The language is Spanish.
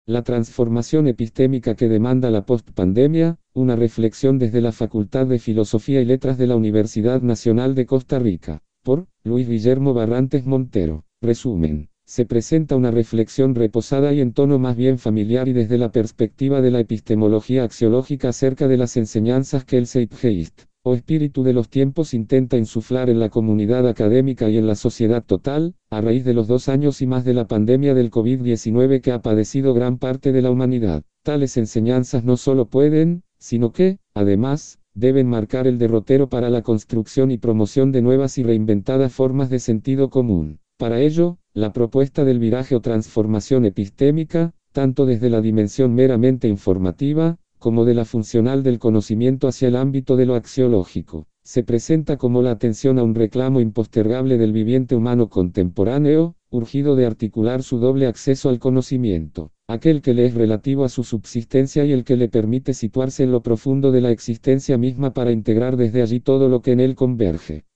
La transformación epistémica que demanda la postpandemia, una reflexión desde la Facultad de Filosofía y Letras de la Universidad Nacional de Costa Rica, por Luis Guillermo Barrantes Montero. Resumen. Se presenta una reflexión reposada y en tono más bien familiar y desde la perspectiva de la epistemología axiológica acerca de las enseñanzas que el Zeitgeist, o espíritu de los tiempos, intenta insuflar en la comunidad académica y en la sociedad total, a raíz de los 2 años y más de la pandemia del COVID-19 que ha padecido gran parte de la humanidad. Tales enseñanzas no solo pueden, sino que, además, deben marcar el derrotero para la construcción y promoción de nuevas y reinventadas formas de sentido común. Para ello, la propuesta del viraje o transformación epistémica, tanto desde la dimensión meramente informativa, como de la funcional del conocimiento hacia el ámbito de lo axiológico, se presenta como la atención a un reclamo impostergable del viviente humano contemporáneo, urgido de articular su doble acceso al conocimiento, aquel que le es relativo a su subsistencia y el que le permite situarse en lo profundo de la existencia misma para integrar desde allí todo lo que en él converge.